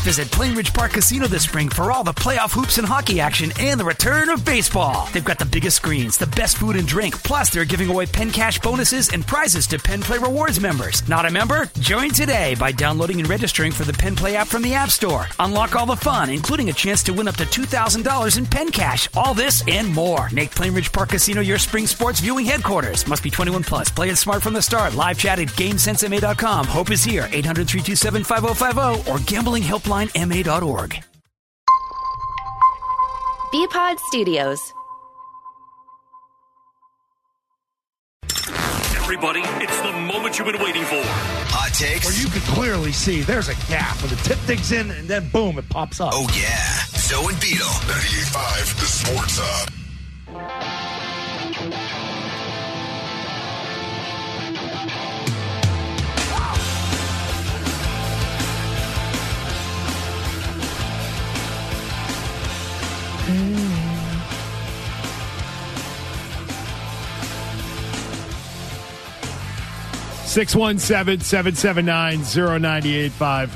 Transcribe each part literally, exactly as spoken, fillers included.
Visit Plainridge Park Casino this spring for all the playoff hoops and hockey action and the return of baseball. They've got the biggest screens, the best food and drink, plus they're giving away Penn Cash bonuses and prizes to Penn Play Rewards members. Not a member? Join today by downloading and registering for the Penn Play app from the App Store. Unlock all the fun, including a chance to win up to two thousand dollars in Penn Cash. All this and more. Make Plainridge Park Casino your spring sports viewing headquarters. Must be twenty-one plus. Play it smart from the start. Live chat at GameSense M A dot com. Hope is here. eight hundred, three two seven, five oh five oh or gambling helpline M A dot org. B-Pod Studios. Everybody, it's the moment you've been waiting for. Hot takes. Where you can clearly see there's a gap where the tip digs in and then boom, it pops up. Oh, yeah. Zoe and Beetle. ninety-eight point five, the Sports Hub. six one seven, seven seven nine, zero nine eight five.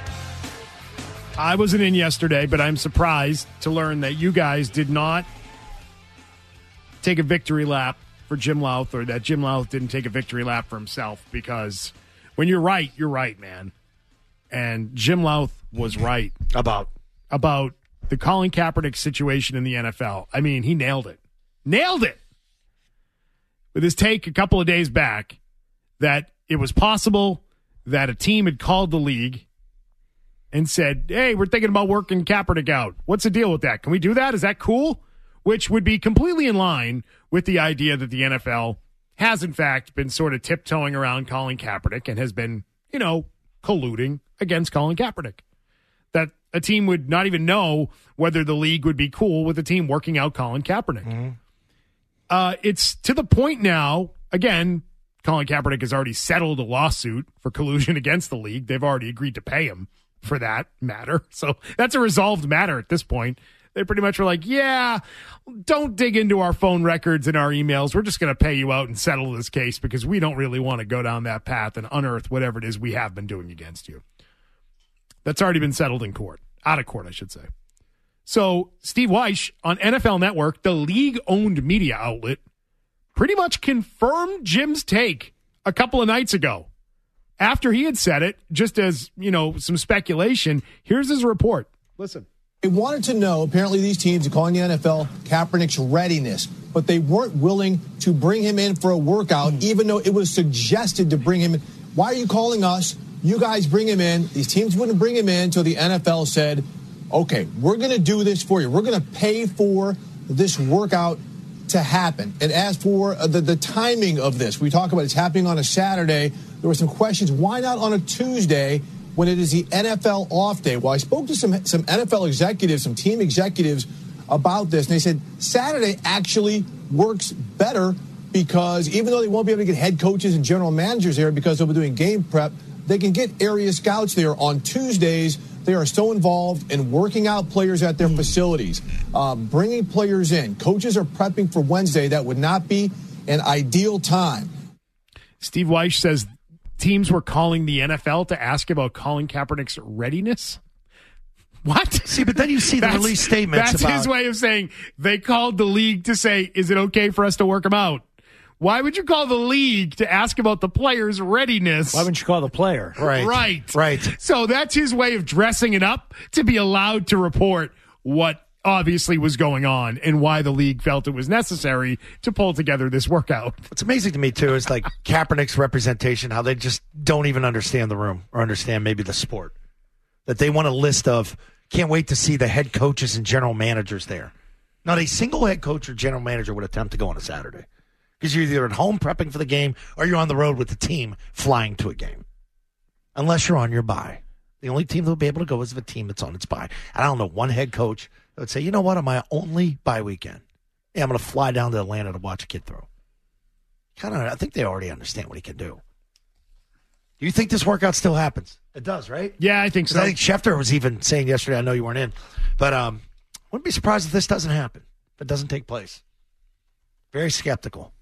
I wasn't in yesterday, but I'm surprised to learn that you guys did not take a victory lap for Jim Louth, or that Jim Louth didn't take a victory lap for himself, because when you're right, you're right, man. And Jim Louth was right about about the Colin Kaepernick situation in the N F L. I mean, he nailed it. Nailed it! With his take a couple of days back that it was possible that a team had called the league and said, hey, we're thinking about working Kaepernick out. What's the deal with that? Can we do that? Is that cool? Which would be completely in line with the idea that the N F L has, in fact, been sort of tiptoeing around Colin Kaepernick and has been, you know, colluding against Colin Kaepernick. That a team would not even know whether the league would be cool with a team working out Colin Kaepernick. Mm-hmm. Uh, it's to the point now, again, Colin Kaepernick has already settled a lawsuit for collusion against the league. They've already agreed to pay him for that matter. So that's a resolved matter at this point. They pretty much were like, yeah, don't dig into our phone records and our emails. We're just going to pay you out and settle this case because we don't really want to go down that path and unearth whatever it is we have been doing against you. That's already been settled in court. Out of court, I should say. So Steve Wyche on N F L Network, the league-owned media outlet, pretty much confirmed Jim's take a couple of nights ago. After he had said it, just as, you know, some speculation, here's his report. Listen. They wanted to know, apparently these teams are calling the N F L Kaepernick's readiness, but they weren't willing to bring him in for a workout, mm. even though it was suggested to bring him in. Why are you calling us? You guys bring him in. These teams wouldn't bring him in until the N F L said, okay, we're going to do this for you. We're going to pay for this workout to happen. And as for the, the timing of this, we talk about it's happening on a Saturday. There were some questions. Why not on a Tuesday when it is the N F L off day? Well, I spoke to some, some N F L executives, some team executives about this, and they said Saturday actually works better because even though they won't be able to get head coaches and general managers there because they'll be doing game prep, they can get area scouts there on Tuesdays. They are so involved in working out players at their facilities, uh, bringing players in. Coaches are prepping for Wednesday. That would not be an ideal time. Steve Wyche says teams were calling the N F L to ask about Colin Kaepernick's readiness. What? See, but then you see the that's, release statements That's about... his way of saying they called the league to say, is it okay for us to work him out? Why would you call the league to ask about the player's readiness? Why wouldn't you call the player? Right. Right. Right. So that's his way of dressing it up to be allowed to report what obviously was going on and why the league felt it was necessary to pull together this workout. What's amazing to me, too, is like Kaepernick's representation, how they just don't even understand the room or understand maybe the sport. That they want a list of, can't wait to see the head coaches and general managers there. Not a single head coach or general manager would attempt to go on a Saturday. Because you're either at home prepping for the game or you're on the road with the team flying to a game. Unless you're on your bye. The only team that will be able to go is the team that's on its bye. And I don't know one head coach that would say, you know what, on my only bye weekend, yeah, I'm going to fly down to Atlanta to watch a kid throw. Kind of, I think they already understand what he can do. Do you think this workout still happens? It does, right? Yeah, I think so. I think Schefter was even saying yesterday, I know you weren't in, but um, wouldn't be surprised if this doesn't happen, if it doesn't take place. Very skeptical.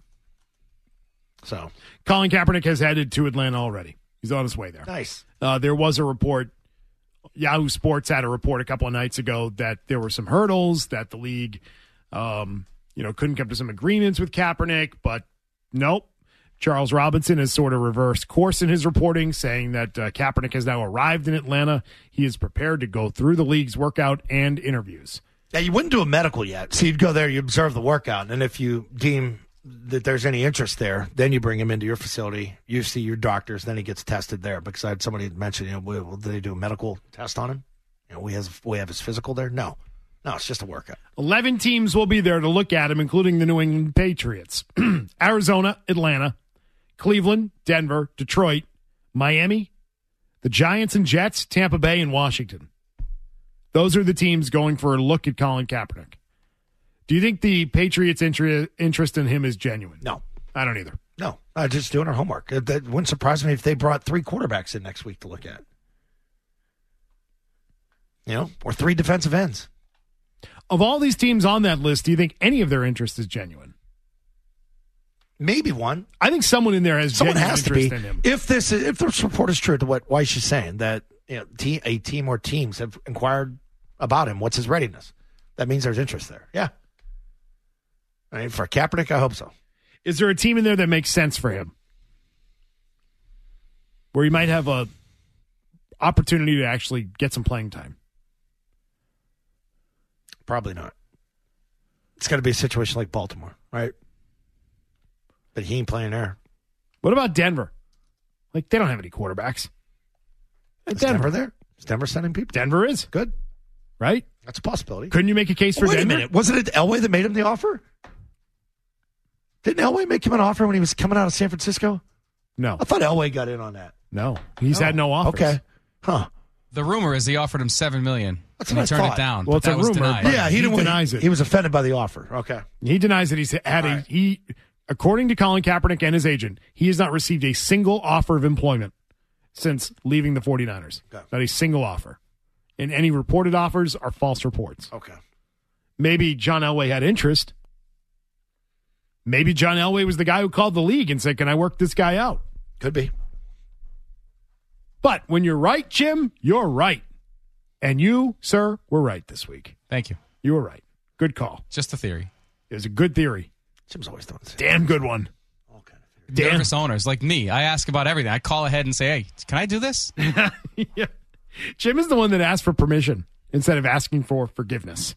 So, Colin Kaepernick has headed to Atlanta already. He's on his way there. Nice. Uh, there was a report Yahoo Sports had a report a couple of nights ago that there were some hurdles, that the league, um, you know, couldn't come to some agreements with Kaepernick, but nope. Charles Robinson has sort of reversed course in his reporting, saying that uh, Kaepernick has now arrived in Atlanta. He is prepared to go through the league's workout and interviews. Yeah, you wouldn't do a medical yet. So you'd go there, you observe the workout, and if you deem that there's any interest there, then you bring him into your facility. You see your doctors, then he gets tested there. Because I had somebody mention, you know, will they do a medical test on him? You know, we has we have his physical there. No, no, it's just a workout. Eleven teams will be there to look at him, including the New England Patriots, Arizona, Atlanta, Cleveland, Denver, Detroit, Miami, the Giants and Jets, Tampa Bay, and Washington. Those are the teams going for a look at Colin Kaepernick. Do you think the Patriots' intri- interest in him is genuine? No. I don't either. No. Uh, just doing our homework. It, that wouldn't surprise me if they brought three quarterbacks in next week to look at. You know, or three defensive ends. Of all these teams on that list, do you think any of their interest is genuine? Maybe one. I think someone in there has someone genuine has to interest be. in him. If this, is, if this report is true to what Weiss is saying, that you know, te- a team or teams have inquired about him, what's his readiness? That means there's interest there. Yeah. I mean, for Kaepernick, I hope so. Is there a team in there that makes sense for him, where he might have a opportunity to actually get some playing time? Probably not. It's got to be a situation like Baltimore, right? But he ain't playing there. What about Denver? Like, they don't have any quarterbacks. Is Denver. Denver there? Is Denver sending people? Denver is. Good. Right? That's a possibility. Couldn't you make a case for well, wait Denver? Wait a minute. Wasn't it Elway that made him the offer? Didn't Elway make him an offer when he was coming out of San Francisco? No. I thought Elway got in on that. No. He's no. had no offers. Okay. Huh. The rumor is he offered him seven million dollars. That's and what he I turned thought. it down. Well, it's that a was rumor. Denied. Yeah, he, he didn't, denies he, it. He was offended by the offer. Okay. He denies that he's had All a right. he according to Colin Kaepernick and his agent, he has not received a single offer of employment since leaving the 49ers. Okay. Not a single offer. And any reported offers are false reports. Okay. Maybe John Elway had interest. Maybe John Elway was the guy who called the league and said, "Can I work this guy out?" Could be. But when you're right, Jim, you're right. And you, sir, were right this week. Thank you. You were right. Good call. Just a theory. It was a good theory. Jim's always doing this. Damn good one. All kind of theory. Damn. Nervous owners like me. I ask about everything. I call ahead and say, "Hey, can I do this?" Yeah. Jim is the one that asked for permission instead of asking for forgiveness.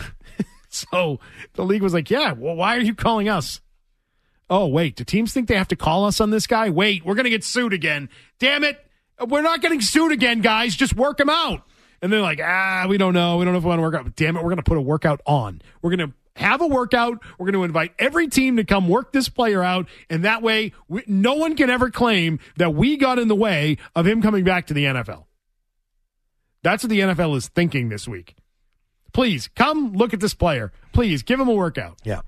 So the league was like, yeah, well, why are you calling us? Oh, wait, do teams think they have to call us on this guy? Wait, we're going to get sued again. Damn it. We're not getting sued again, guys. Just work him out. And they're like, ah, we don't know. We don't know if we want to work out. Damn it, we're going to put a workout on. We're going to have a workout. We're going to invite every team to come work this player out. And that way, we, no one can ever claim that we got in the way of him coming back to the N F L. That's what the N F L is thinking this week. Please, come look at this player. Please, give him a workout. Yeah.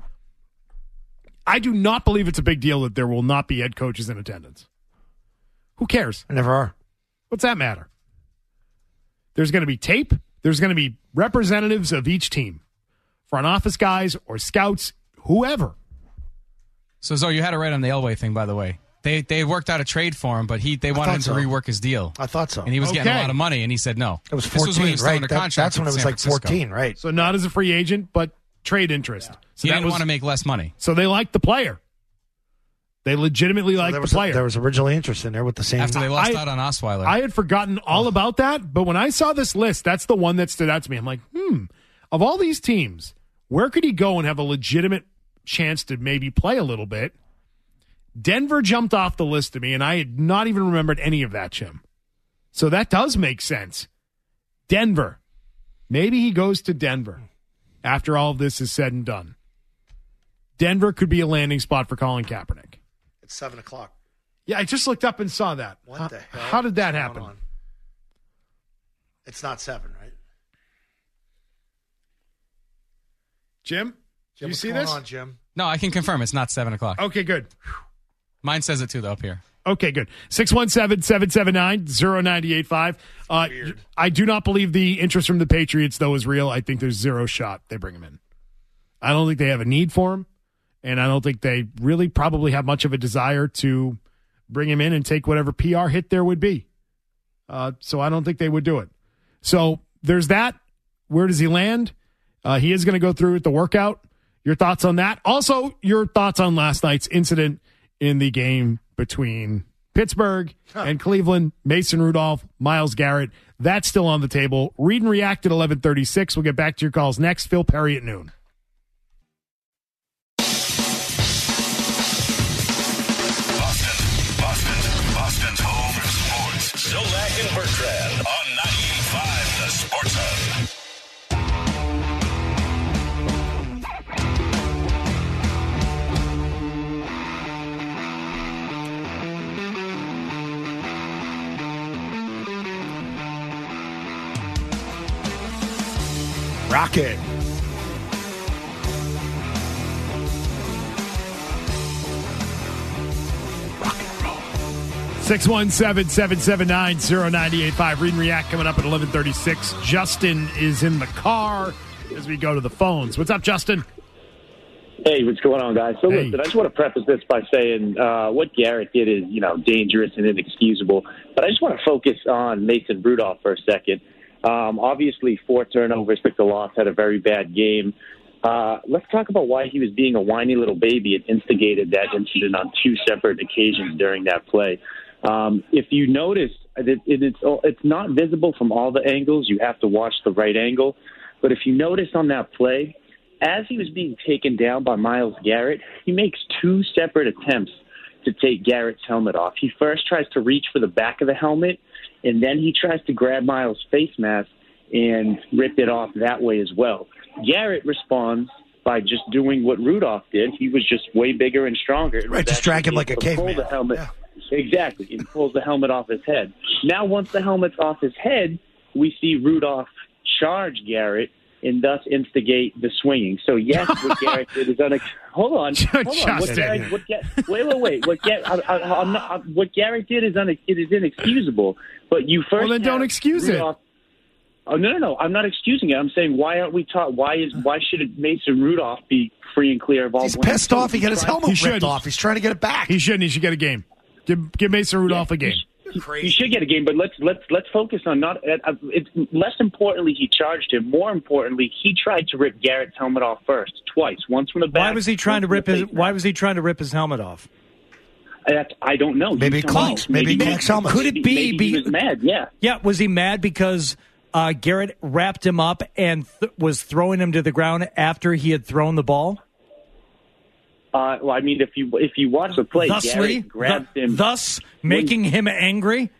I do not believe it's a big deal that there will not be head coaches in attendance. Who cares? There never are. What's that matter? There's going to be tape. There's going to be representatives of each team. Front office guys or scouts, whoever. So, Zo, you had it right on the Elway thing, by the way. They they worked out a trade for him, but he they wanted him to so. rework his deal. I thought so. And he was Okay. getting a lot of money, and he said no. It was This fourteen, was when he was still right? under That- contract that's when with it was San like Francisco. fourteen, right? So not as a free agent, but trade interest. So He that didn't was- want to make less money. So they liked the player. They legitimately liked there the was player. there was originally interest in there with the same. After they lost I- out on Osweiler. I had forgotten all about that, but when I saw this list, that's the one that stood out to me. I'm like, hmm, of all these teams, where could he go and have a legitimate chance to maybe play a little bit? Denver jumped off the list to me, and I had not even remembered any of that, Jim. So that does make sense. Denver. Maybe he goes to Denver after all of this is said and done. Denver could be a landing spot for Colin Kaepernick. It's seven o'clock. Yeah, I just looked up and saw that. What how, the hell? How did that What's happen? going on? It's not seven, right? Jim, Jim, do you what's see going this? on, Jim? no, I can confirm it's not seven o'clock. Okay, good. Mine says it too, though, up here. Okay, good. six one seven, seven seven nine, zero nine eight five. Uh, Weird. I do not believe the interest from the Patriots, though, is real. I think there's zero shot they bring him in. I don't think they have a need for him, and I don't think they really probably have much of a desire to bring him in and take whatever P R hit there would be. Uh, so I don't think they would do it. So there's that. Where does he land? Uh, he is going to go through with the workout. Your thoughts on that? Also, your thoughts on last night's incident in the game between Pittsburgh huh. and Cleveland, Mason Rudolph, Myles Garrett. That's still on the table. Read and react at eleven thirty-six. We'll get back to your calls next. Phil Perry at noon. Boston, Boston, Boston's home for sports. Zolak and Bertrand on ninety-eight point five The Sports Hub. Rocket. six one seven, seven seven nine, zero nine eight five. Read and react coming up at eleven thirty-six. Justin is in the car as we go to the phones. What's up, Justin? Hey, what's going on, guys? So hey. listen, I just want to preface this by saying uh, what Garrett did is, you know, dangerous and inexcusable. But I just want to focus on Mason Rudolph for a second. Um, obviously, four turnovers, took the loss, had a very bad game. Uh, let's talk about why he was being a whiny little baby and instigated that incident on two separate occasions during that play. Um, if you notice, it, it, it's it's not visible from all the angles. You have to watch the right angle. But if you notice on that play, as he was being taken down by Myles Garrett, he makes two separate attempts to take Garrett's helmet off. He first tries to reach for the back of the helmet, and then he tries to grab Myles' face mask and rip it off that way as well. Garrett responds by just doing what Rudolph did. He was just way bigger and stronger. Right, just drag him like a caveman. The helmet. Yeah. Exactly, and pulls the helmet off his head. Now, once the helmet's off his head, we see Rudolph charge Garrett and thus instigate the swinging. So, yes, what Garrett did is unex- hold on, hold on. What Garrett, what Ga- wait, wait, wait. What, Ga- I, I, I'm not, I, what Garrett did is une- it is inexcusable. But you first well, then don't excuse Rudolph- it. Oh no, no, no! I'm not excusing it. I'm saying why aren't we taught? Why is why should Mason Rudolph be free and clear of all? He's pissed off. He got his helmet he ripped off. He's trying to get it back. He shouldn't. He should get a game. Give give Mason Rudolph yeah, a game. He, he should get a game, but let's let's let's focus on not. Uh, it's less importantly, he charged him. More importantly, he tried to rip Garrett's helmet off first, twice. Once from the back. Why was he trying to rip his? Why was he trying to rip his helmet off? That, I don't know. Maybe Clark's. Maybe, maybe Clark's helmet. Could it be? Maybe be, he was mad. Yeah. Yeah. Was he mad because uh, Garrett wrapped him up and th- was throwing him to the ground after he had thrown the ball? Uh, well, I mean, if you if you watch the play, Thusly, Garrett grabs th- him, thus making him angry.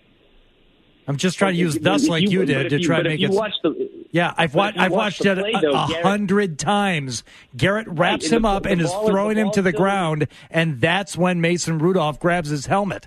I'm just trying to use "thus" like you, you did to you, try to make it. The, yeah, I've watched. I've watched it play, a, though, a Garrett, hundred times. Garrett wraps right, him the, up the and is throwing the him to the still, ground, and that's when Mason Rudolph grabs his helmet.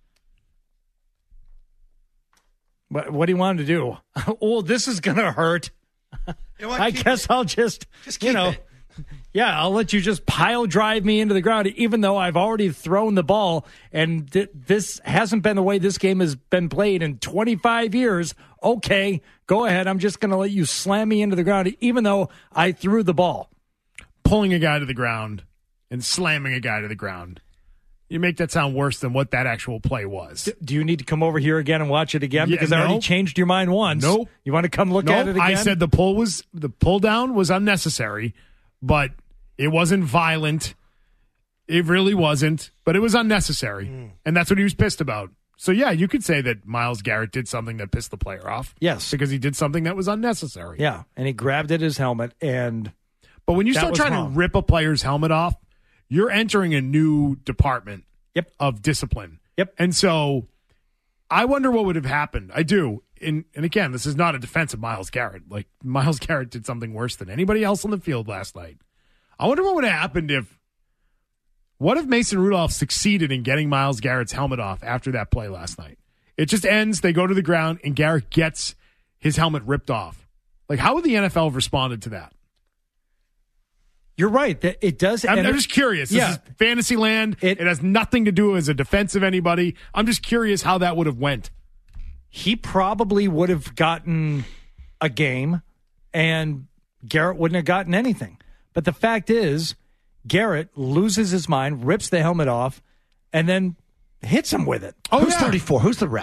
What, what do you want him to do? Oh, this is gonna hurt. You know, I guess it. I'll just, just you know. It. Yeah, I'll let you just pile drive me into the ground, even though I've already thrown the ball, and th- this hasn't been the way this game has been played in twenty-five years. Okay, go ahead. I'm just going to let you slam me into the ground, even though I threw the ball. Pulling a guy to the ground and slamming a guy to the ground. You make that sound worse than what that actual play was. D- do you need to come over here again and watch it again? Yeah, because no. I already changed your mind once. Nope. You want to come look nope. at it again? I said the pull was the pull down was unnecessary, but it wasn't violent. It really wasn't, but it was unnecessary. Mm. And that's what he was pissed about. So, yeah, you could say that Myles Garrett did something that pissed the player off. Yes. Because he did something that was unnecessary. Yeah, and he grabbed at his helmet. and But when you start trying wrong. to rip a player's helmet off, you're entering a new department yep. of discipline. Yep. And so I wonder what would have happened. I do. And, and again, this is not a defense of Myles Garrett. Like, Myles Garrett did something worse than anybody else on the field last night. I wonder what would have happened if, what if Mason Rudolph succeeded in getting Myles Garrett's helmet off after that play last night? It just ends, they go to the ground, and Garrett gets his helmet ripped off. Like, how would the N F L have responded to that? You're right. It does. I'm, I'm just curious. This yeah. is fantasy land. It, it has nothing to do as a defense of anybody. I'm just curious how that would have went. He probably would have gotten a game, and Garrett wouldn't have gotten anything. But the fact is, Garrett loses his mind, rips the helmet off, and then hits him with it. Oh, who's yeah. thirty-four? Who's the ref?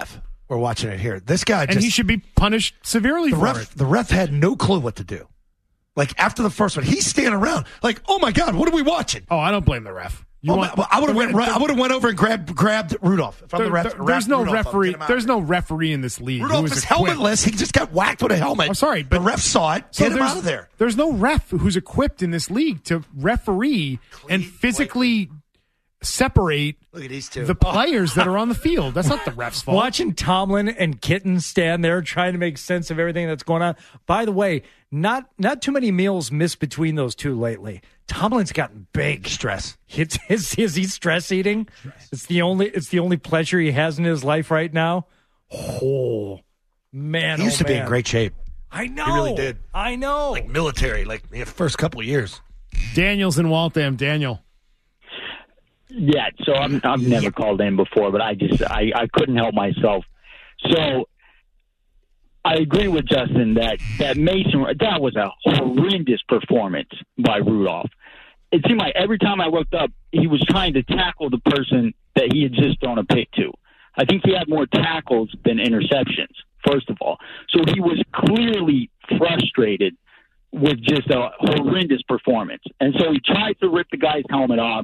We're watching it here. This guy and just, he should be punished severely the for ref, it. The ref had no clue what to do. Like, after the first one, he's standing around like, oh, my God, what are we watching? Oh, I don't blame the ref. You oh, want, my, I would have went, right, I would have went over and grabbed grabbed Rudolph. If I'm there, the ref, there, there's no Rudolph, referee. There's no no referee in this league. Rudolph who is is equipped. helmetless. He just got whacked with a helmet. I'm sorry, but the ref saw it. So Get him there's- out of there. There's no ref who's equipped in this league to referee Clean, and physically separate Look at these two. the players that are on the field. That's not the ref's fault. Watching Tomlin and Kitten stand there trying to make sense of everything that's going on. By the way, not not too many meals missed between those two lately. Tomlin's gotten big. Stress. It's, is, is he stress eating? Stress. It's the only it's the only pleasure he has in his life right now. Oh man, He used oh, to be man. in great shape. I know. He really did. I know. Like military, like the first couple of years. Daniel's in Waltham. Daniel. Yeah, so I'm, I've never called in before, but I just I, I couldn't help myself. So I agree with Justin that, that Mason, that was a horrendous performance by Rudolph. It seemed like every time I looked up, he was trying to tackle the person that he had just thrown a pick to. I think he had more tackles than interceptions, first of all. So he was clearly frustrated with just a horrendous performance. And so he tried to rip the guy's helmet off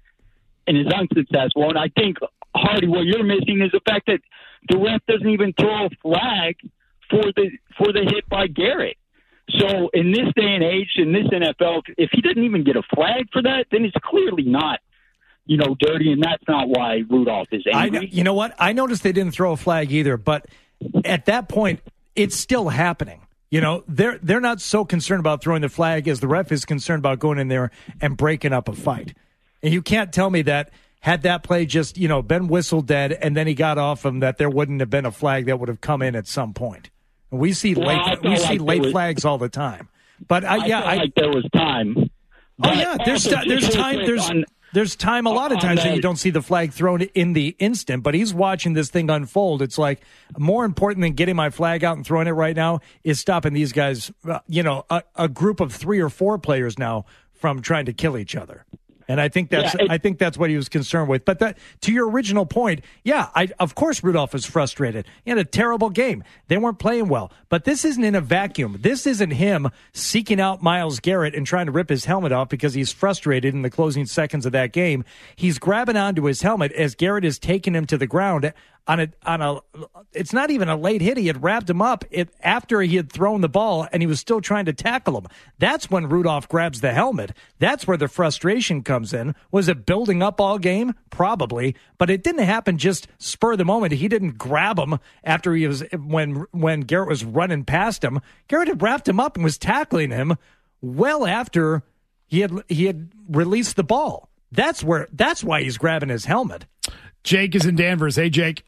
and is unsuccessful. And I think, Hardy, what you're missing is the fact that the ref doesn't even throw a flag for the for the hit by Garrett. So in this day and age, in this N F L, if he didn't even get a flag for that, then it's clearly not, you know, dirty, and that's not why Rudolph is angry. I, you know what? I noticed they didn't throw a flag either, but at that point, it's still happening. You know, they're they're not so concerned about throwing the flag as the ref is concerned about going in there and breaking up a fight. And you can't tell me that had that play just, you know, been whistle dead and then he got off him, that there wouldn't have been a flag that would have come in at some point. And we see well, late we like see late was, flags all the time. But I, I yeah, felt I like there was time. Oh yeah, there's also, there's time quick there's on, there's time a lot of times that you don't see the flag thrown in the instant, but he's watching this thing unfold. It's like more important than getting my flag out and throwing it right now is stopping these guys, uh, you know, a, a group of three or four players now from trying to kill each other. And I think that's yeah, it, I think that's what he was concerned with. But that, to your original point, yeah, I, of course Rudolph is frustrated. He had a terrible game. They weren't playing well. But this isn't in a vacuum. This isn't him seeking out Myles Garrett and trying to rip his helmet off because he's frustrated in the closing seconds of that game. He's grabbing onto his helmet as Garrett is taking him to the ground on a on a. It's not even a late hit. He had wrapped him up it, after he had thrown the ball, and he was still trying to tackle him. That's when Rudolph grabs the helmet. That's where the frustration comes in. Was it building up all game? Probably, but it didn't happen just spur of the moment. He didn't grab him after he was when when Garrett was running past him. Garrett had wrapped him up and was tackling him well after he had he had released the ball. That's where that's why he's grabbing his helmet. Jake is in Danvers. Hey, Jake.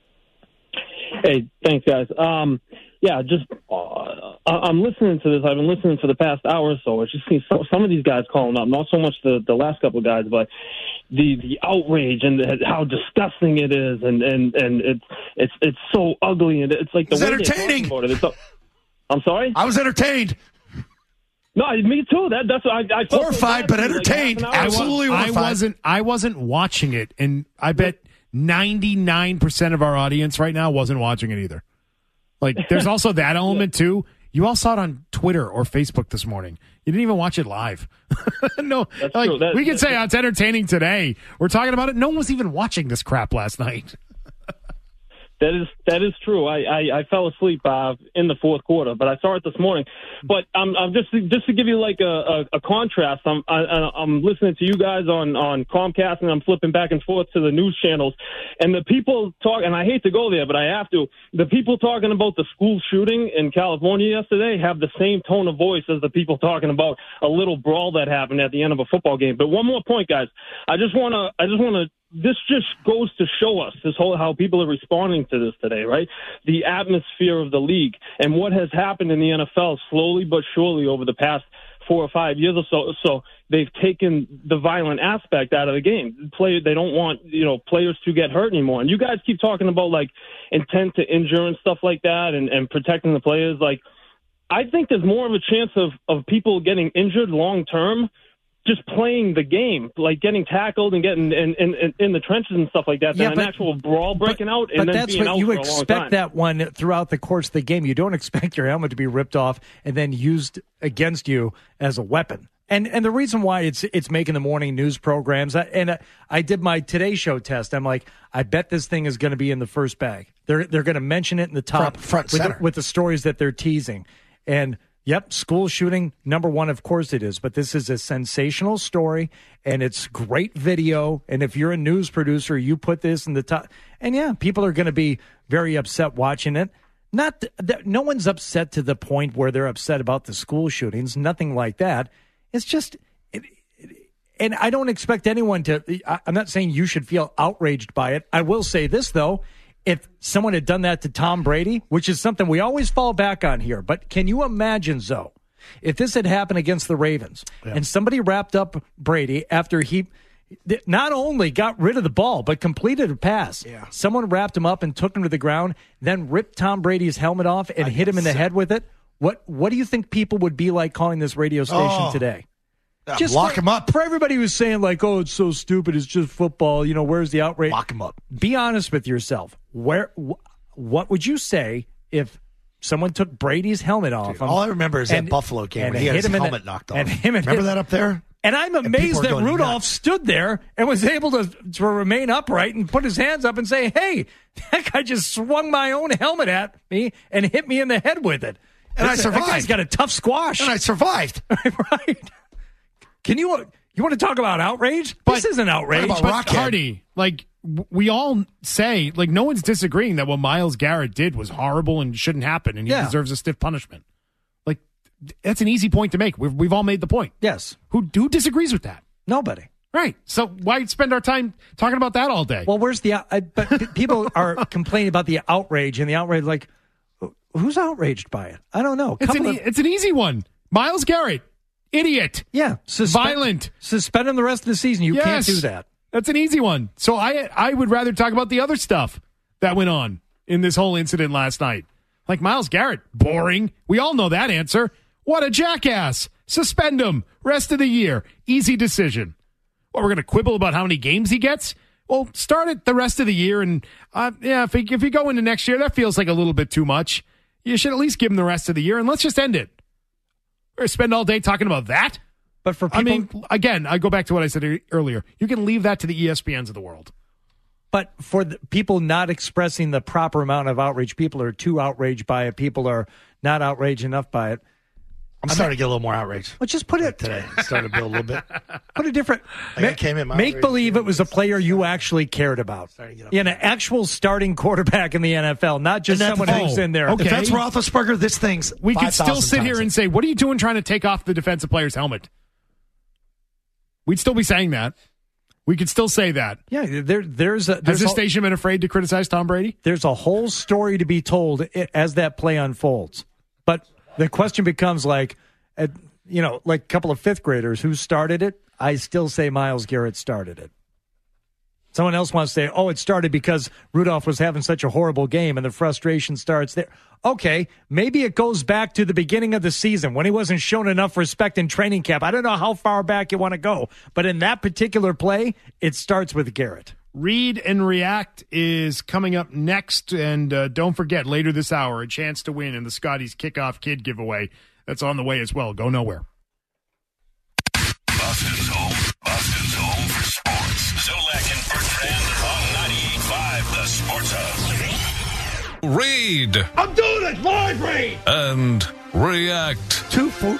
Hey, thanks, guys. Um, yeah, just uh, I'm listening to this. I've been listening for the past hour or so. It's just seen some, some of these guys calling up, not so much the, the last couple of guys, but the the outrage and the, how disgusting it is, and and and it's it's it's so ugly, and it's like the it's way entertaining. They talk about it. It's so, I'm sorry. I was entertained. No, me too. That that's what I, I felt horrified, so but entertained. Like Absolutely I horrified. wasn't. I wasn't watching it, and I bet ninety-nine percent of our audience right now wasn't watching it either. Like, there's also that element too. You all saw it on Twitter or Facebook this morning. You didn't even watch it live. no, That's like true. That, we can that, say oh, it's entertaining today. We're talking about it. No one was even watching this crap last night. That is that is true. I, I, I fell asleep uh, in the fourth quarter, but I saw it this morning. But I'm, I'm just just to give you like a, a, a contrast. I'm I, I'm listening to you guys on, on Comcast, and I'm flipping back and forth to the news channels, and the people talk. And I hate to go there, but I have to. The people talking about the school shooting in California yesterday have the same tone of voice as the people talking about a little brawl that happened at the end of a football game. But one more point, guys. I just wanna I just wanna. This just goes to show us this whole how people are responding to this today, right? The atmosphere of the league and what has happened in the N F L slowly but surely over the past four or five years or so. So they've taken the violent aspect out of the game. Play, they don't want, you know, players to get hurt anymore. And you guys keep talking about like intent to injure and stuff like that, and, and protecting the players. Like, I think there's more of a chance of, of people getting injured long term just playing the game, like getting tackled and getting in, in, in, in the trenches and stuff like that, Yeah, than but- an actual brawl breaking out and But then that's being what out you for a long time. expect that one throughout the course of the game. You don't expect your helmet to be ripped off and then used against you as a weapon. And and the reason why it's it's making the morning news programs, I, and I, I did my Today Show test. I'm like, I bet this thing is going to be in the first bag. They're they're going to mention it in the top Front- front with, center. the, with the stories that they're teasing. And yep, school shooting, number one, of course it is. But this is a sensational story, and it's great video. And if you're a news producer, you put this in the top. And yeah, people are going to be very upset watching it. Not th- th- no one's upset to the point where they're upset about the school shootings. Nothing like that. It's just, it, it, and I don't expect anyone to. I, I'm not saying you should feel outraged by it. I will say this though. If someone had done that to Tom Brady, which is something we always fall back on here, but can you imagine, Zoe, if this had happened against the Ravens yeah. and somebody wrapped up Brady after he not only got rid of the ball, but completed a pass. Yeah. Someone wrapped him up and took him to the ground, then ripped Tom Brady's helmet off and I hit him in the so. head with it. What What do you think people would be like calling this radio station Oh. today? Yeah, Just lock for, him up. For everybody who's saying, like, oh, it's so stupid, it's just football, you know, where's the outrage? Lock him up. Be honest with yourself. Where, wh- what would you say if someone took Brady's helmet off? Dude, all I remember is and, that Buffalo game and when he had hit his him in helmet the- knocked off. And him and Remember his- that up there? And I'm And amazed people are that going Rudolph nuts. stood there and was able to, to remain upright and put his hands up and say, hey, that guy just swung my own helmet at me and hit me in the head with it. And That's I a- survived. That guy's got a tough squash. And I survived. Right. Can you you want to talk about outrage? This isn't outrage. But But Hardy, like w- we all say, like no one's disagreeing that what Myles Garrett did was horrible and shouldn't happen, and he Yeah. deserves a stiff punishment. Like that's an easy point to make. We've we've all made the point. Yes. Who who disagrees with that? Nobody. Right. So why spend our time talking about that all day? Well, where's the out- I, but p- people are complaining about the outrage and the outrage. Like, who's outraged by it? I don't know. It's Couple an, of- it's an easy one. Myles Garrett, idiot. yeah, suspend, Violent. Suspend him the rest of the season. You Yes. can't do that. That's an easy one. So I I would rather talk about the other stuff that went on in this whole incident last night. Like Myles Garrett, boring. We all know that answer. What a jackass. Suspend him. Rest of the year. Easy decision. What, we're going to quibble about how many games he gets? Well, start it the rest of the year. And, uh, yeah, if, he, if you go into next year, that feels like a little bit too much. You should at least give him the rest of the year, and let's just end it. We're going to spend all day talking about that? But for people, I mean, again, I go back to what I said e- earlier. You can leave that to the E S P Ns of the world. but for the people not expressing the proper amount of outrage, people are too outraged by it. People are not outraged enough by it. I'm starting to get a little more outraged. Well, just put it today. It's starting to build a little bit. Put a different. Like I came in, my make outrage believe it feeling was a player you actually cared about. Starting to get up. Yeah, an actual starting quarterback in the N F L, not just And that's someone the who's thing. in there. Okay. If that's Roethlisberger, this thing's We could five still thousand sit here times and say, what are you doing trying to take off the defensive player's helmet? We'd still be saying that. We could still say that. Yeah, there, there's a Has there's this a, station been afraid to criticize Tom Brady? there's a whole story to be told i- as that play unfolds. But the question becomes like, uh, you know, like a couple of fifth graders who started it. I still say Myles Garrett started it. Someone else wants to say, oh, it started because Rudolph was having such a horrible game and the frustration starts there. Okay, maybe it goes back to the beginning of the season when he wasn't shown enough respect in training camp. I don't know how far back you want to go, but in that particular play, it starts with Garrett. Read and React is coming up next. And uh, don't forget, later this hour, a chance to win in the Scotties Kickoff Kid giveaway. That's on the way as well. Go nowhere. Boston's home. Boston's home for sports. Zolak and Bertrand on ninety-eight point five, the Sports Hub. Read. I'm doing it live, Read. And react. Two foot.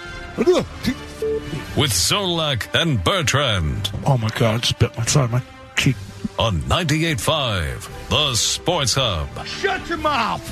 With Zolak and Bertrand. Oh my God! I just bit my sorry my cheek. On ninety-eight point five, the Sports Hub. Shut your mouth.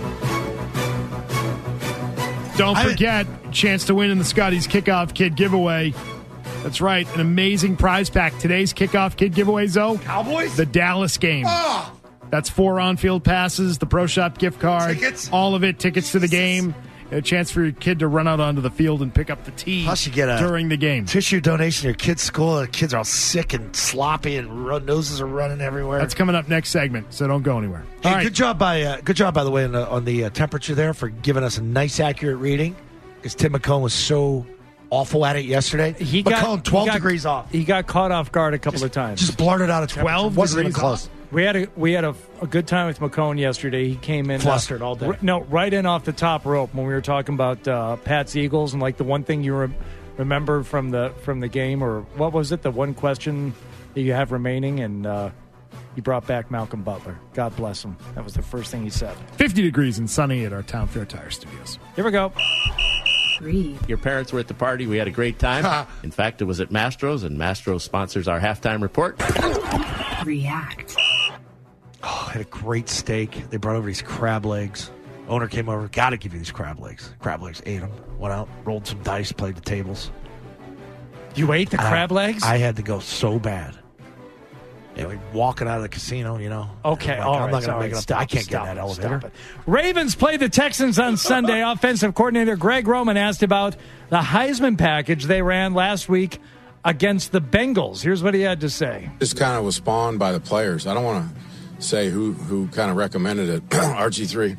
Don't I- forget, chance to win in the Scotties Kickoff Kid giveaway. That's right, an amazing prize pack. Today's Kickoff Kid giveaway, Zoe. Cowboys? The Dallas game. Oh, That's four on-field passes, the Pro Shop gift card, Tickets? all of it, tickets to the game, a chance for your kid to run out onto the field and pick up the tee Plus you get a during the game. tissue donation to your kid's school. The kids are all sick and sloppy, and run, noses are running everywhere. That's coming up next segment, so don't go anywhere. Hey, all right. good job by uh, good job by the way on the, on the uh, temperature there for giving us a nice accurate reading. Because Tim McCone was so awful at it yesterday. He but got Colin, twelve he got, degrees off. He got caught off guard a couple just, of times. Just blurted out a twelve. Wasn't even close. Off. We had a we had a, a good time with McCone yesterday. He came in flustered uh, all day. R- no, right in off the top rope when we were talking about uh, Pat's Eagles and like the one thing you re- remember from the from the game, or what was it? The one question that you have remaining, and uh, he brought back Malcolm Butler. God bless him. That was the first thing he said. fifty degrees and sunny at our Town Fair Tire Studios. Here we go. Your parents were at the party. We had a great time. In fact, it was at Mastro's, and Mastro's sponsors our halftime report. React. Oh, I had a great steak. They brought over these crab legs. Owner came over. Got to give you these crab legs. Crab legs. Ate them. Went out. Rolled some dice. Played the tables. You ate the I, crab legs? I had to go so bad. Yeah, like walking out of the casino, you know. Okay, like, all I'm right, not going to sorry, make it up. stop, I can't stop, get in that stop elevator. it. Ravens play the Texans on Sunday. Offensive coordinator Greg Roman asked about the Heisman package they ran last week against the Bengals. Here's what he had to say. This kind of was spawned by the players. I don't want to say who, who kind of recommended it, R G three.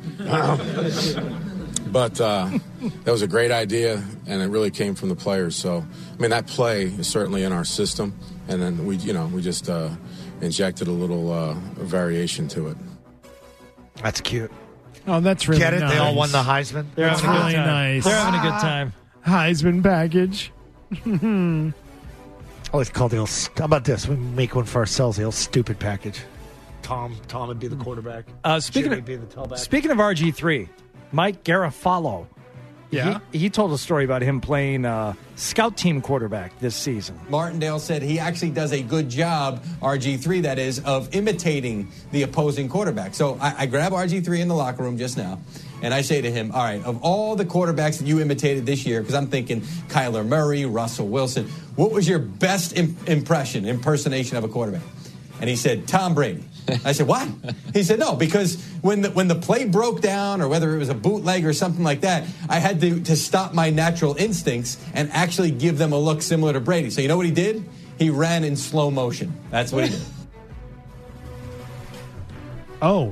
But uh, that was a great idea, and it really came from the players. So, I mean, that play is certainly in our system, and then we, you know, we just uh, injected a little uh, variation to it. That's cute. Oh, that's really Get it? nice. They all won the Heisman. They're That's having a really good time. nice. They're having a good time. Heisman package. I always call the old. How about this? We make one for ourselves. The old stupid package. Tom, Tom would be the quarterback. Uh, speaking Jimmy of would be the tailback. speaking of R G three, Mike Garafolo. Yeah? He, he told a story about him playing uh, scout team quarterback this season. Martindale said he actually does a good job, R G three that is, of imitating the opposing quarterback. So I, I grab R G three in the locker room just now, and I say to him, all right, of all the quarterbacks that you imitated this year, because I'm thinking Kyler Murray, Russell Wilson, what was your best im- impression, impersonation of a quarterback? And he said, Tom Brady. I said, what? He said, no, because when the, when the play broke down, or whether it was a bootleg or something like that, I had to, to stop my natural instincts and actually give them a look similar to Brady. So you know what he did? He ran in slow motion. That's what he did. Oh.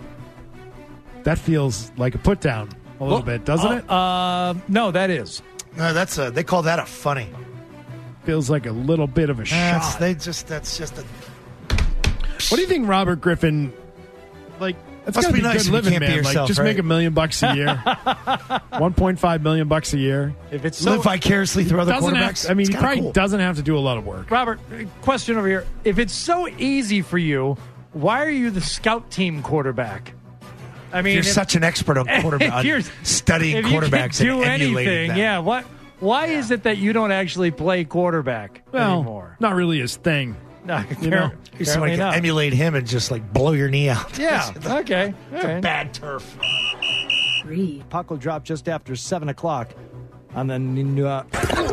That feels like a put down a little Well, bit, doesn't uh, it? Uh, no, that is. No, that's a. They call that a funny. Feels like a little bit of a That's, shot. they just. That's just a. What do you think, Robert Griffin? Like, that's Must gotta be be nice good if you living, can't be man. yourself, like, just right? make a million bucks a year, one point five million bucks a year. If it's so, Live vicariously through other Doesn't have- quarterbacks. I mean, It's he kinda probably cool. doesn't have to do a lot of work. Robert, question over here. If it's so easy for you, why are you the scout team quarterback? I mean, You're if- such an expert on quarterback, if you're- on studying if you can quarterbacks do and emulating anything, them. yeah. What? Why is it that you don't actually play quarterback Well, anymore? not really his thing. No, You know, You somebody can not. emulate him and just like blow your knee out. Yeah. Okay. All It's a right. bad turf. Puck will drop just after seven o'clock on the new. Uh, Do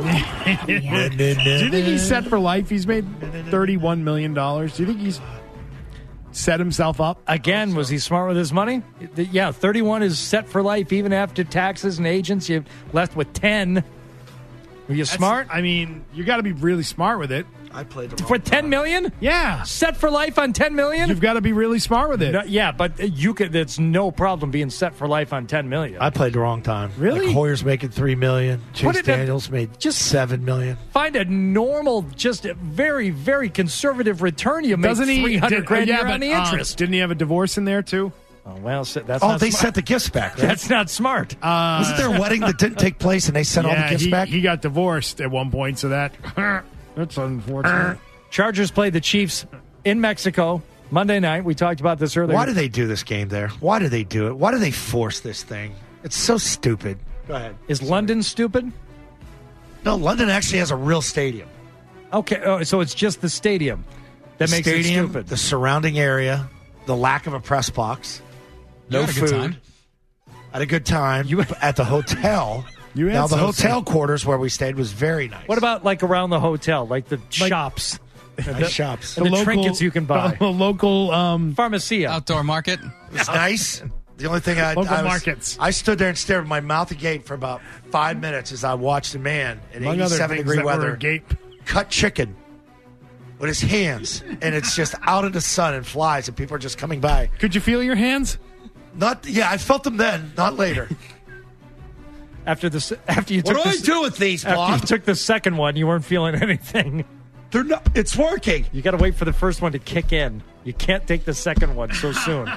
you think he's set for life? He's made thirty-one million dollars. Do you think he's set himself up? Again, was he smart with his money? Yeah, thirty-one is set for life even after taxes and agents. You're left with ten. Were you That's- smart? I mean, you got to be really smart with it. I played the wrong For ten million? Yeah. Set for life on ten million? You've got to be really smart with it. No, yeah, but you could. It's no problem being set for life on ten million. I played the wrong time. Really? Like Hoyer's making three million. What Chase did that- Daniels made just seven million. Find a normal, just a very, very conservative return. You make Doesn't he? three hundred did- grand a yeah, year but, on the um, interest. didn't he have a divorce in there too? Oh well, so that's Oh, not they smart. sent the gifts back. Right? That's not smart. Uh, Wasn't there a wedding that didn't take place and they sent all yeah, the gifts he, back? he got divorced at one point, so that that's unfortunate. Chargers played the Chiefs in Mexico Monday night. We talked about this earlier. Why do they do this game there? Why do they do it? Why do they force this thing? It's so stupid. Go ahead. Is London stupid? No, London actually has a real stadium. Okay, oh, so it's just the stadium that The makes stadium, it stupid. the surrounding area, the lack of a press box, You no had a good food. time. Had a good time. You at the hotel. You had now the some- hotel quarters where we stayed was very nice. What about like around the hotel, like the shops, nice the, shops? and the, trinkets you can buy? The local um, Pharmacia. Outdoor market. It's nice. The only thing I, Local I was, markets. I stood there and stared with my mouth agape for about five minutes as I watched a man in among other eighty-seven things degree that were weather agape. cut chicken with his hands, and it's just out in the sun and flies, and people are just coming by. Could you feel your hands? Not, yeah, I felt them then, not later. After the se- after you What took do I the, do with these, after Bob? you took the second one, you weren't feeling anything. They're not. It's working. You got to wait for the first one to kick in. You can't take the second one so soon.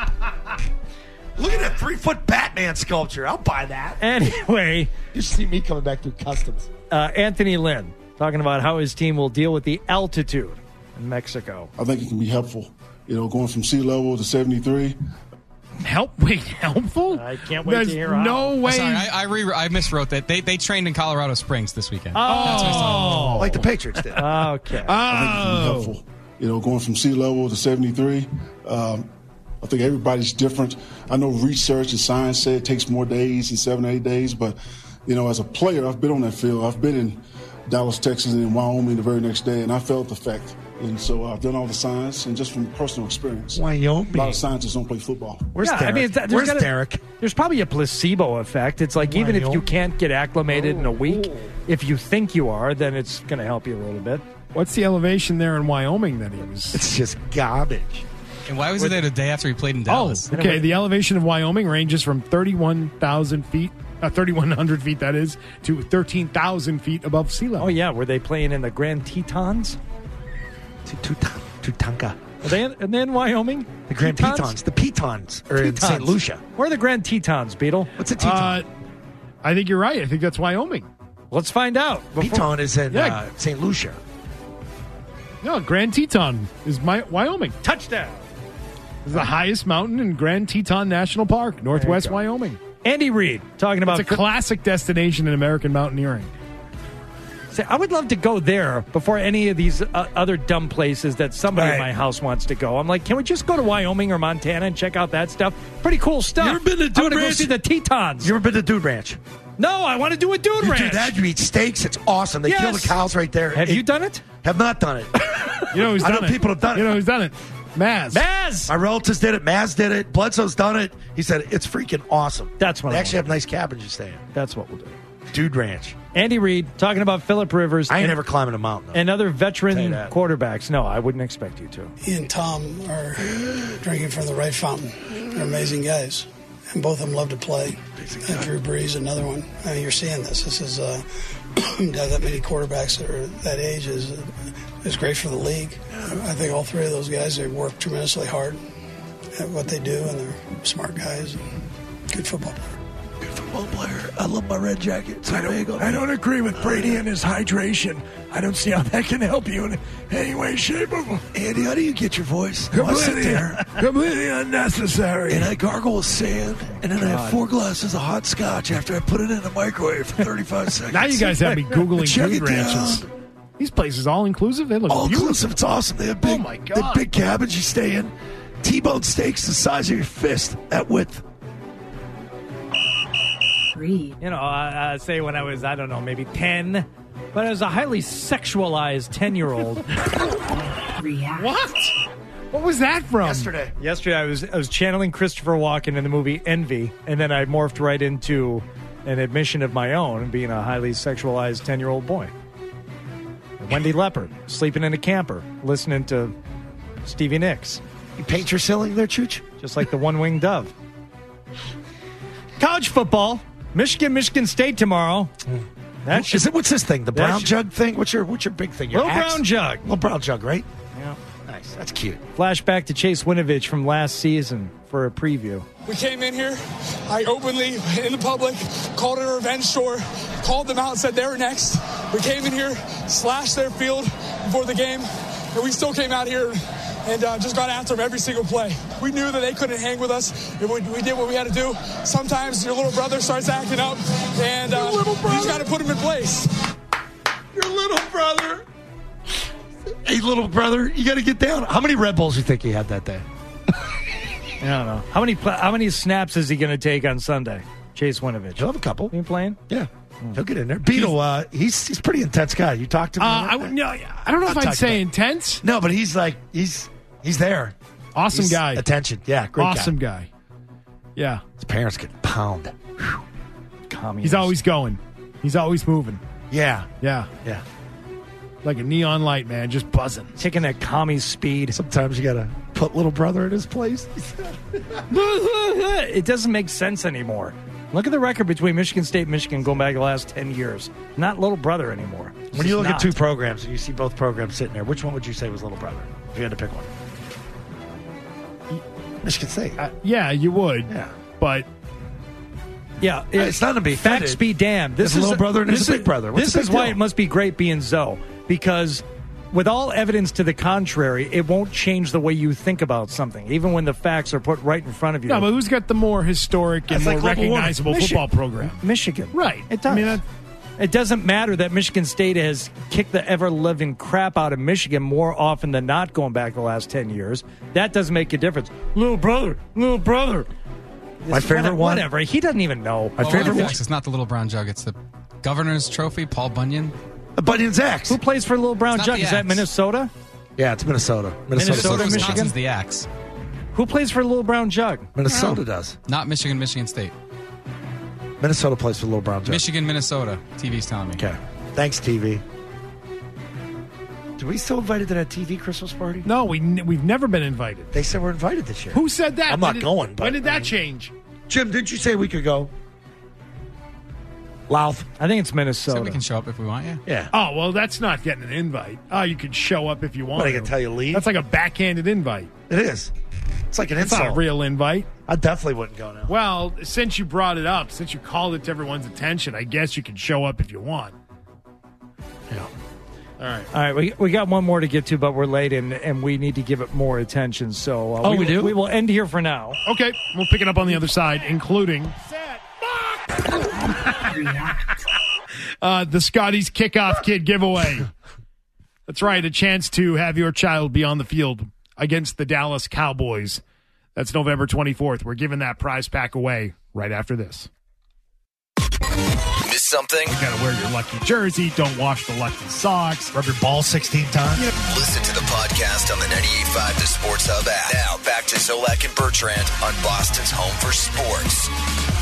Look at that three-foot Batman sculpture. I'll buy that. Anyway, you see me coming back through customs. Uh, Anthony Lynn talking about how his team will deal with the altitude in Mexico. I think it can be helpful. You know, going from sea level to seventy-three. Help? Wait, helpful? I can't wait There's to hear no how. way. Sorry, I I, re- I miswrote that. They they trained in Colorado Springs this weekend. Oh, That's what I saw. Like the Patriots did. Okay. I think it can be helpful. You know, going from sea level to seventy-three. Um, I think everybody's different. I know research and science say it takes more days than seven, eight days, but, you know, as a player, I've been on that field. I've been in Dallas, Texas, and in Wyoming the very next day, and I felt the effect. And so I've done all the science, and just from personal experience. Wyoming. A lot of scientists don't play football. Where's yeah, Derek? I mean, there's Where's gotta- Derek? There's probably a placebo effect. It's like even if you can't get acclimated in a week, if you think you are, then it's going to help you a little bit. What's the elevation there in Wyoming that he was? It's just garbage. And why was he there the day after he played in Dallas? Oh, okay. The elevation of Wyoming ranges from thirty-one thousand feet, uh, thirty-one hundred feet, that is, to thirteen thousand feet above sea level. Oh, yeah. Were they playing in the Grand Tetons? Tutanka. Are they in, are they in Wyoming? The Grand Tetons. The Pitons are in Saint Lucia. Where are the Grand Tetons, Beetle? What's a Teton? Uh, I think you're right. I think that's Wyoming. Let's find out. Before- Teton is in Yeah. uh, Saint Lucia. No, Grand Teton is my, Wyoming. Touchdown. It's the highest mountain in Grand Teton National Park, Northwest Wyoming. Andy Reid talking about It's a classic destination in American mountaineering. Say, I would love to go there before any of these uh, other dumb places that somebody Right. in my house wants to go. I'm like, can we just go to Wyoming or Montana and check out that stuff? Pretty cool stuff. You ever been to I Dude want to go Ranch? see the Tetons. You ever been to Dude Ranch? No, I want to do a Dude You Ranch. do that. You eat steaks. It's awesome. They Yes. kill the cows right there. Have It- you done it? Have not done it. You know who's I done know it? people have done it. You know who's done it? Maz. Maz. My relatives did it. Maz did it. Bledsoe's done it. He said it's freaking awesome. That's what They I actually want. have nice cabins you stay in. That's what we'll do. Dude Ranch. Andy Reid talking about Phillip Rivers. I ain't and, never climbing a mountain. Though. and other Tell veteran you that. quarterbacks. No, I wouldn't expect you to. He and Tom are drinking from the right fountain. They're amazing guys. And both of them love to play. And Drew Brees, another one. I mean, you're seeing this. This is, uh, to have that many quarterbacks that are that age is, is great for the league. I think all three of those guys, they work tremendously hard at what they do, and they're smart guys and good football players. Football player. I love my red jacket. I don't, I don't agree with Brady and his hydration. I don't see how that can help you in any way, shape, or form. Andy, how do you get your voice? Well, I sit Completely, there completely unnecessary. and I gargle with sand, and then I have four glasses of hot scotch after I put it in the microwave for thirty-five seconds. Now you guys have me Googling Check dude it down. ranches. These places all inclusive. They look All beautiful. inclusive. It's awesome. They have big, Oh, my they have God. big cabins you stay in. T-bone steaks the size of your fist at width. Read. You know, I, I say when I was, I don't know, maybe ten, but I was a highly sexualized ten-year-old. React. What? What was that from? Yesterday. Yesterday, I was I was channeling Christopher Walken in the movie Envy, and then I morphed right into an admission of my own, being a highly sexualized ten-year-old boy. Wendy Leopard, sleeping in a camper, listening to Stevie Nicks, You paint your ceiling there, Chooch? just like the one-winged dove. College football, Michigan, Michigan State tomorrow. That should, Is it, what's this thing? The that brown should- jug thing? What's your what's your big thing? Your Little axe? brown jug. Little brown jug, right? Yeah. Nice. That's cute. Flashback to Chase Winovich from last season for a preview. We came in here, I openly, in the public, called it a revenge tour, called them out and said they were next. We came in here, slashed their field before the game, and we still came out here and uh, just got after them every single play. We knew that they couldn't hang with us. And we, we did what we had to do. Sometimes your little brother starts acting up, and uh, you just got to put him in place. Your little brother. Hey, little brother, you got to get down. How many Red Bulls you think he had that day? I don't know. How many pla- how many snaps is he going to take on Sunday? Chase Winovich. He'll have a couple. You playing? Yeah. He'll get in there. Beetle, uh, he's he's a pretty intense guy. You talked to him? Uh, I, would- no, I don't know if I'll I'd talk say about- intense. No, but he's like, he's he's there. Awesome He's guy. Attention. Yeah, great awesome guy. guy. Yeah. His parents get pound. He's always going. He's always moving. Yeah. Yeah. Yeah. Like a neon light, man, just buzzing. Taking that commie speed. Sometimes you got to put little brother in his place. It doesn't make sense anymore. Look at the record between Michigan State and Michigan going back the last ten years. Not little brother anymore. It's When you look not. at two programs and you see both programs sitting there, which one would you say was little brother if you had to pick one? Michigan State. Uh, yeah, you would. Yeah. But Yeah, it's not to be facts offended. be damned. This There's a is little brother and this there's a is- big brother. What's This the is big why deal? it must be great being Zoe, because with all evidence to the contrary, it won't change the way you think about something, even when the facts are put right in front of you. no, but who's got the more historic and That's more like global warming. recognizable Michi- football program? Michigan. Right. It does. I mean, that, It doesn't matter that Michigan State has kicked the ever-living crap out of Michigan more often than not going back the last ten years. That doesn't make a difference. Little brother, little brother. My favorite one. Whatever. He doesn't even know. My Oh, favorite wait, one. It's not the Little Brown Jug. It's the Governor's Trophy, Paul Bunyan. The Bunyan's Axe. Who plays for Little Brown It's not Jug? the Is that Axe. Minnesota? Yeah, it's Minnesota. Minnesota, Minnesota. Michigan? Wisconsin's the Axe. Who plays for Little Brown Jug? Minnesota does. Not Michigan, Michigan State. Minnesota plays for Little Brown Jug. Michigan, Minnesota. T V's telling me. Okay. Thanks, T V. Did we still invited to that T V Christmas party? no, we n- we've never been invited. They said we're invited this year. Who said that? I'm When not did- going, but when did I that mean- change? Jim, didn't you say we could go? Louth. I think it's Minnesota. So we can show up if we want, yeah. Yeah. Oh, well, that's not getting an invite. Oh, you could show up if you want. What, I to. can tell you leave? That's like a backhanded invite. It is. It's like an It's insult. not a real invite. I definitely wouldn't go now. Well, since you brought it up, since you called it to everyone's attention, I guess you can show up if you want. Yeah. All right. All right, we, we got one more to get to, but we're late and, and we need to give it more attention. So uh, Oh, we do? We will end here for now. Okay, we'll pick it up on the other side, including uh, the Scotty's Kickoff Kid giveaway. That's right, a chance to have your child be on the field against the Dallas Cowboys. That's November twenty-fourth. We're giving that prize pack away right after this. Miss something? You gotta wear your lucky jersey. Don't wash the lucky socks. Rub your ball sixteen times. Listen to the podcast on the ninety-eight point five The Sports Hub app. Now back to Zolak and Bertrand on Boston's home for sports.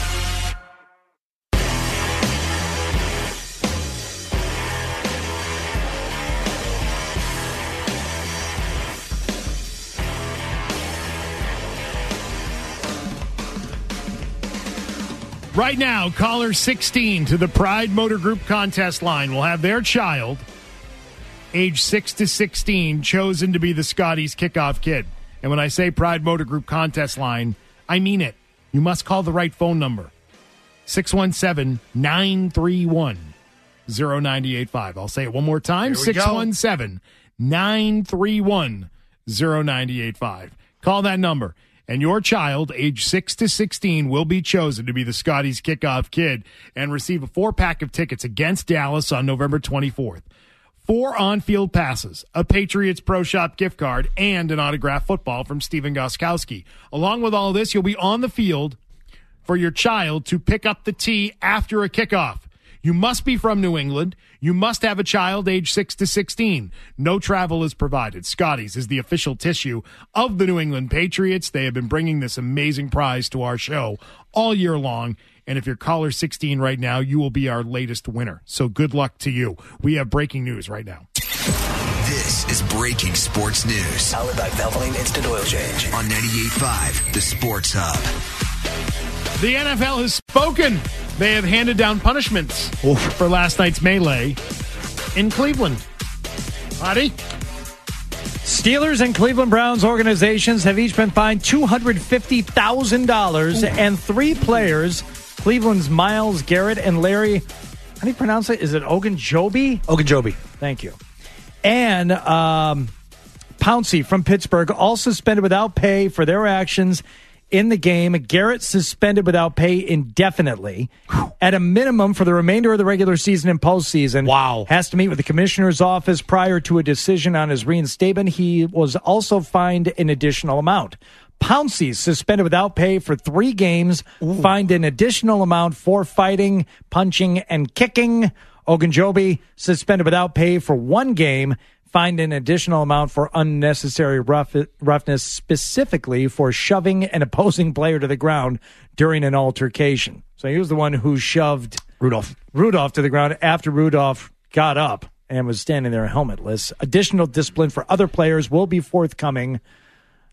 Right now, caller sixteen to the Pride Motor Group contest line will have their child, age six to sixteen, chosen to be the Scotty's Kickoff Kid. And when I say Pride Motor Group contest line, I mean it. You must call the right phone number, six one seven, nine three one, zero nine eight five. I'll say it one more time, Here we go. six one seven, nine three one, zero nine eight five. Call that number. And your child, age six to sixteen, will be chosen to be the Scotty's Kickoff Kid and receive a four-pack of tickets against Dallas on November twenty-fourth. Four on-field passes, a Patriots Pro Shop gift card, and an autographed football from Steven Goskowski. Along with all this, you'll be on the field for your child to pick up the tee after a kickoff. You must be from New England. You must have a child age six to sixteen. No travel is provided. Scotty's is the official tissue of the New England Patriots. They have been bringing this amazing prize to our show all year long. And if you're caller sixteen right now, you will be our latest winner. So good luck to you. We have breaking news right now. This is breaking sports news. Powered by Valvoline Instant Oil Change on ninety-eight point five The Sports Hub. The N F L has spoken. They have handed down punishments Oof. for last night's melee in Cleveland. Hottie? Steelers and Cleveland Browns organizations have each been fined two hundred fifty thousand dollars, and three players, Cleveland's Myles Garrett and Larry, how do you pronounce it? Is it Ogunjobi? Ogunjobi. Thank you. And um, Pouncey from Pittsburgh, all suspended without pay for their actions in the game. Garrett suspended without pay indefinitely. At a minimum for the remainder of the regular season and postseason. Wow. Has to meet with the commissioner's office prior to a decision on his reinstatement. He was also fined an additional amount. Pouncey suspended without pay for three games, Ooh. fined an additional amount for fighting, punching, and kicking. Ogunjobi suspended without pay for one game, fined an additional amount for unnecessary rough, roughness, specifically for shoving an opposing player to the ground during an altercation. So he was the one who shoved Rudolph. Rudolph to the ground after Rudolph got up and was standing there helmetless. Additional discipline for other players will be forthcoming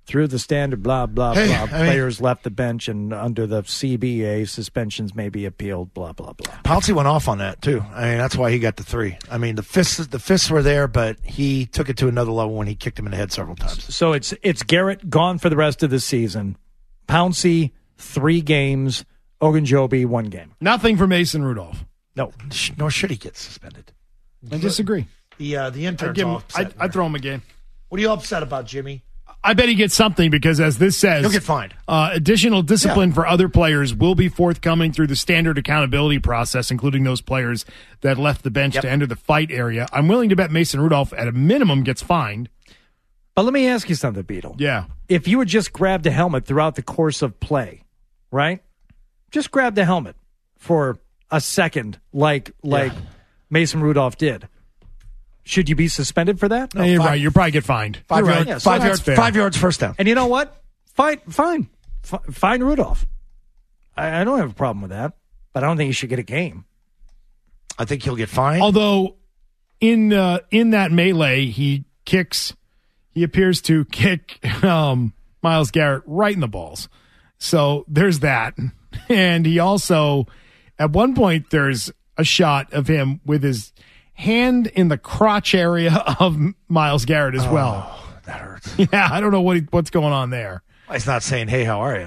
through the standard blah, blah, Hey, blah. I mean- Players left the bench, and under the C B A, suspensions may be appealed, blah, blah, blah. Pouncey went off on that too. I mean, that's why he got the three. I mean, the fists, the fists were there, but he took it to another level when he kicked him in the head several times. So it's it's Garrett gone for the rest of the season. Pouncey, three games. Ogunjobi, one game. Nothing for Mason Rudolph. No. Nor should he get suspended. I disagree. The uh, the I'd, intern's give him, all upset. I'd, I'd throw him a game. What are you upset about, Jimmy? I bet he gets something because, as this says, He'll get fined. Uh, additional discipline Yeah. for other players will be forthcoming through the standard accountability process, including those players that left the bench Yep. to enter the fight area. I'm willing to bet Mason Rudolph, at a minimum, gets fined. But let me ask you something, Beetle. Yeah. If you had just grabbed a helmet throughout the course of play, right? Just grab the helmet for a second, like like Mason Rudolph did. Should you be suspended for that? No, you're right. You'll probably get fined. Five You're yards, right. Yeah, so five that's yards, fair. five yards, first down. And you know what? Fine, fine, F- fine Rudolph. I, I don't have a problem with that, but I don't think he should get a game. I think he'll get fined. Although, in uh, in that melee, he kicks. He appears to kick um, Myles Garrett right in the balls. So there's that. And he also, at one point, there's a shot of him with his hand in the crotch area of Myles Garrett as well. Oh, that hurts. Yeah, I don't know what he, what's going on there. He's not saying, "Hey, how are you?"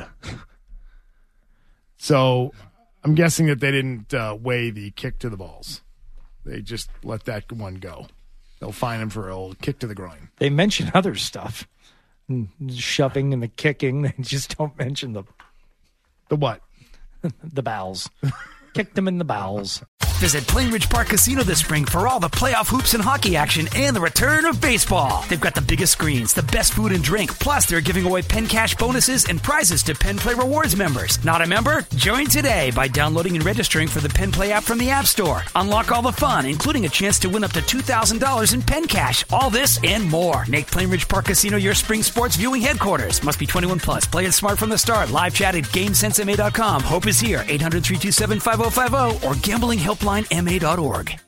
So I'm guessing that they didn't uh, weigh the kick to the balls. They just let that one go. They'll fine him for a little kick to the groin. They mention other stuff, Mm, shoving and the kicking. They just don't mention the The what? the bowels. Kicked them in the bowels. Visit Plainridge Park Casino this spring for all the playoff hoops and hockey action and the return of baseball. They've got the biggest screens, the best food and drink, plus they're giving away Penn Cash bonuses and prizes to Penn Play Rewards members. Not a member? Join today by downloading and registering for the Penn Play app from the App Store. Unlock all the fun, including a chance to win up to two thousand dollars in Penn Cash. All this and more. Make Plainridge Park Casino your spring sports viewing headquarters. Must be twenty-one plus. Play it smart from the start. Live chat at GameSense M A dot com. Hope is here. eight hundred, three two seven, five oh five oh or gambling helpline M A dot org.